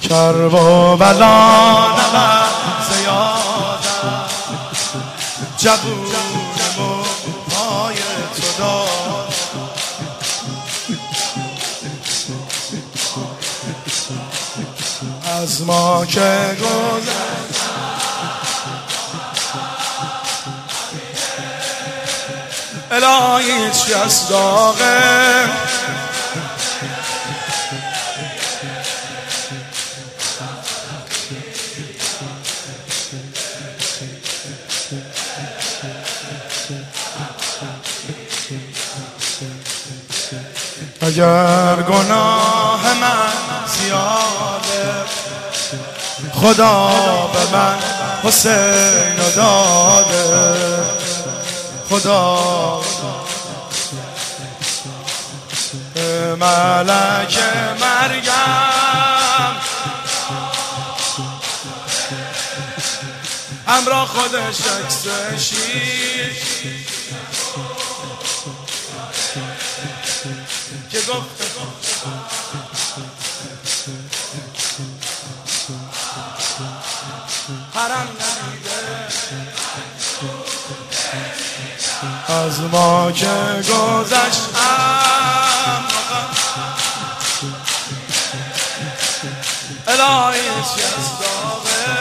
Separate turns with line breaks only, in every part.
کرب و بلا نبرد زیادم جبونمو پای تو داد از ما که گذشت الهی هیچ کس داغه اگر گناه من زیاده خدا به من حسین رو داده خدا ملک مریم همراه خودش عکس شیر که گفت حرم ندیده از ما که گذشتم الهی هیچ کس داغه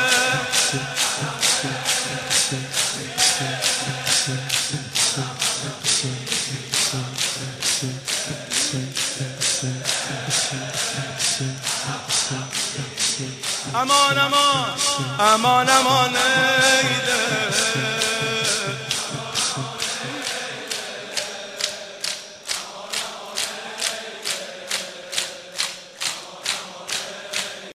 امان امان امان امان ایده